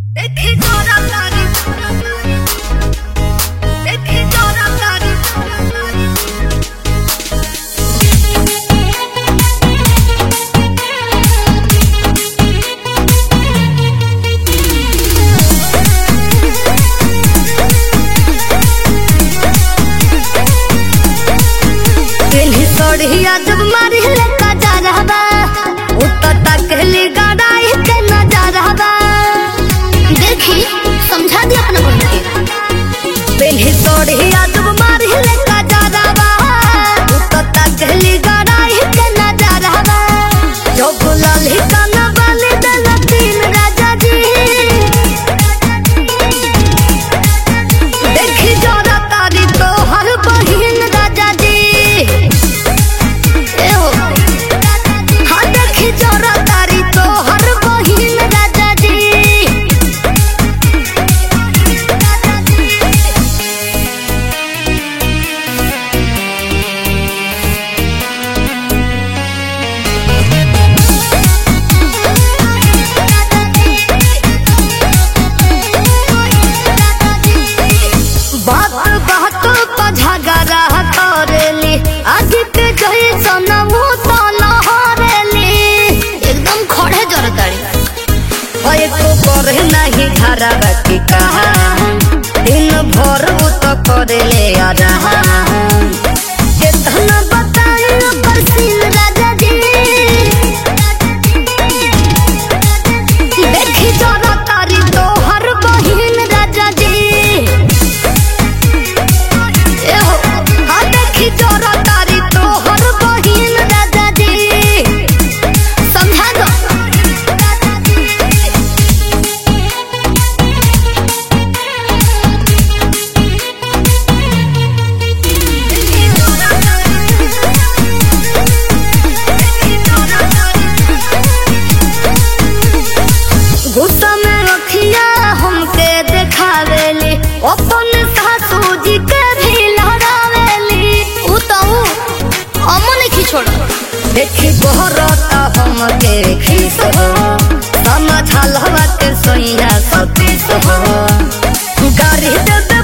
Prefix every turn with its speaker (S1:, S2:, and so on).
S1: जब मारी लेका जा रहबा उत्तर तक ले गड़ाई के न जा रहबा देखी समझा दिया अपना बहन के पहले सोड़िया जब मारी लेका जा रहबा उत्तर तक ले गड़ाई के न जा रहबा जो गुलाल ही काना वाले दलतीन राजा जी देखी जोरा तारी तो हर बहिन राजा जी नहीं घरा बाकी कहा दिन भर तो कर ले आ रहा कितना बताए पर सीन राजा जी देखी जोरा तारी तो हर बहिन राजा जी हाँ देखी जोरा तारी तो हर बहिन राजा जी समझा दो गुस्सा में रखिया हमके देखावेली अपन सासू जी के भी लहरावेली अमन की छोड़ देखी बहरता हमके खीस हो समझल हवा के सोइया सतीस हो गाड़ी दे